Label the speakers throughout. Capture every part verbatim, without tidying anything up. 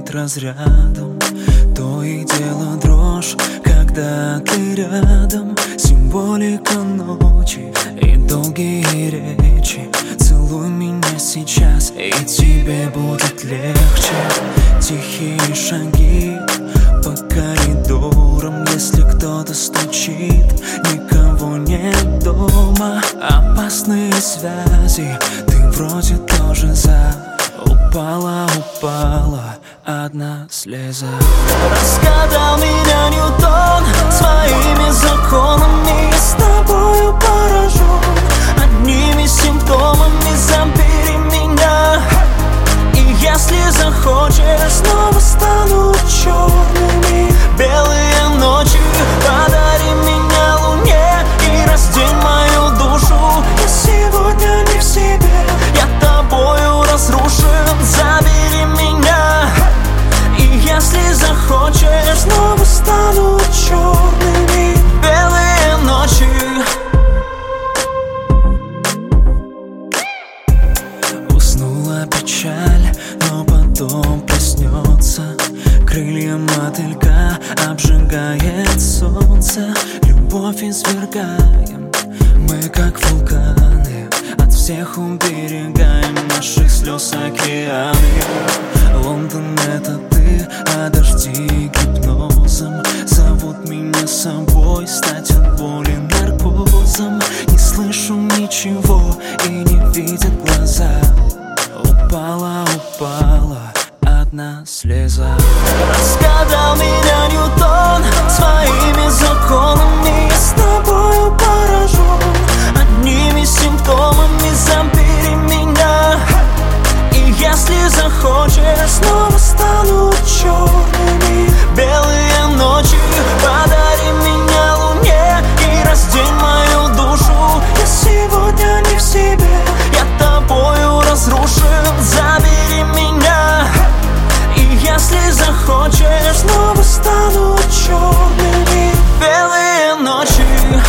Speaker 1: бьет разрядом. То и дело дрожь, когда ты рядом. Символика ночи и долгие речи. Целуй меня сейчас, и тебе будет легче. Тихие шаги по коридорам. Если кто-то стучит, никого нет дома. Опасные связи, ты вроде тоже за. Упала, упала одна слеза. Разгадал меня Ньютон своими законами. Я с тобою поражен одними симптомами. Забери меня, и если захочешь, снова станут черными. Белые ночи, подари меня луне и раздень мою душу. Я сегодня не в себе, я тобою разрушен. Забери меня, и если захочешь, снова станут черными. Белые ночи. Уснула печаль, но потом проснется. Крылья мотылька обжигает солнце. Любовь извергаем, мы как вулканы. От всех уберегаем наших слез океаны. Лондон — это ты, а дожди гипнозом зовут меня с собой, стать от боли наркозом. Не слышу ничего и не видят глаза. Упала, упала одна слеза. Разгадал меня Ньютон своими законами. Я с тобою поражен одними симптомами. Забери меня, и если захочешь, снова станут черными. Белые ночи, подари меня луне и раздень мою душу. Я сегодня не в себе, я тобою разрушен. Забери меня, и если захочешь, снова станут черными. Белые ночи.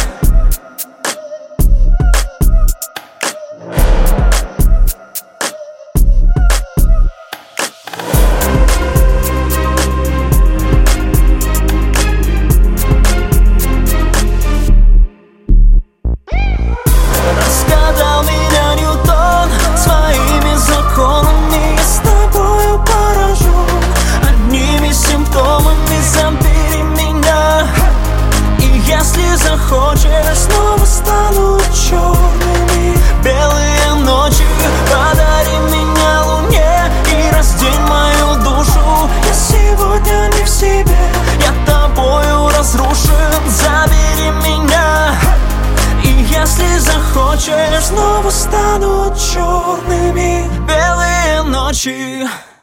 Speaker 1: Разгадал меня Ньютон своими законами. Я с тобою поражен одними симптомами. Забери меня, и если захочешь, снова станут черными. Белые ночи, подари меня луне и раздень мою душу. Я сегодня не в себе, я тобою разрушен. Забери меня, и если захочешь, снова станут черными. Белые ночи.